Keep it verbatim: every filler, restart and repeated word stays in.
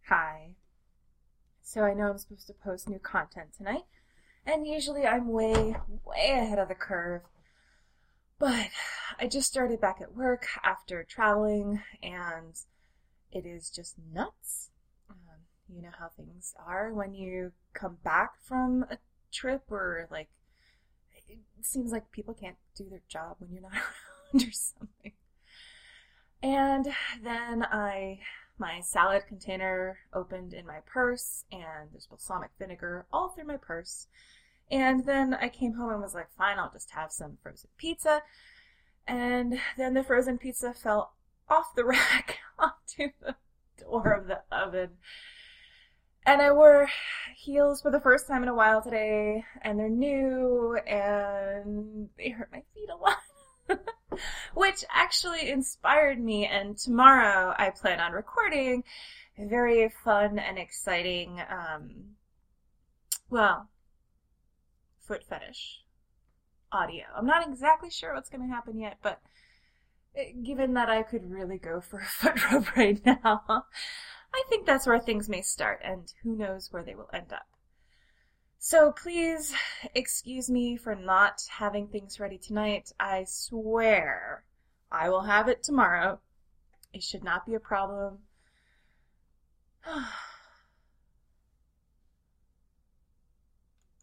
Hi. So I know I'm supposed to post new content tonight, and usually I'm way, way ahead of the curve. But I just started back at work after traveling, and it is just nuts. Um, you know how things are when you come back from a trip, or like it seems like people can't do their job when you're not around or something. And then I, my salad container opened in my purse, and there's balsamic vinegar all through my purse. And then I came home and was like, fine, I'll just have some frozen pizza. And then the frozen pizza fell off the rack onto the door of the oven. And I wore heels for the first time in a while today, and they're new, and they hurt my feet a lot. Which actually inspired me, and tomorrow I plan on recording a very fun and exciting, um, well, foot fetish audio. I'm not exactly sure what's going to happen yet, but given that I could really go for a foot rub right now, I think that's where things may start, and who knows where they will end up. So please excuse me for not having things ready tonight. I swear I will have it tomorrow. It should not be a problem.